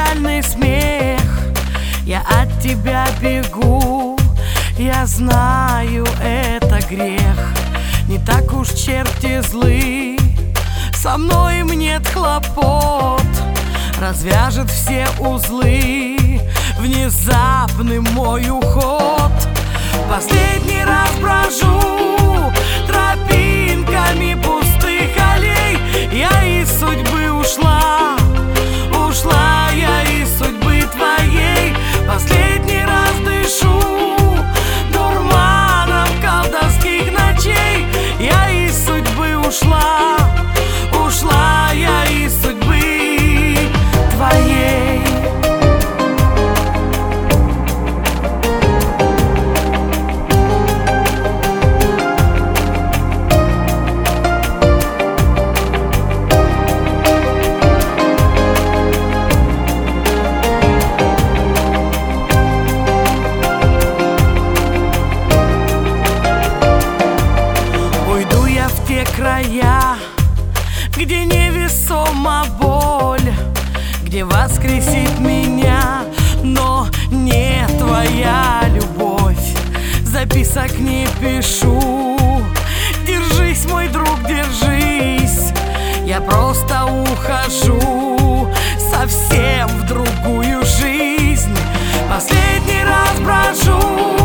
печальный смех. Я от тебя бегу, я знаю, это грех. Не так уж черти злы, со мной им нет хлопот. Развяжет все узлы внезапный мой уход. Последний раз брожу тропинками пустых аллей. Я из судьбы ушла, ушла я из судьбы твоей. Последний раз дышу дурманом колдовских ночей. Я из судьбы ушла, ушла я из судьбы твоей. Края, где невесома боль, где воскресит меня, но не твоя любовь. Записок не пишу, держись, мой друг, держись. Я просто ухожу совсем в другую жизнь. Последний раз брожу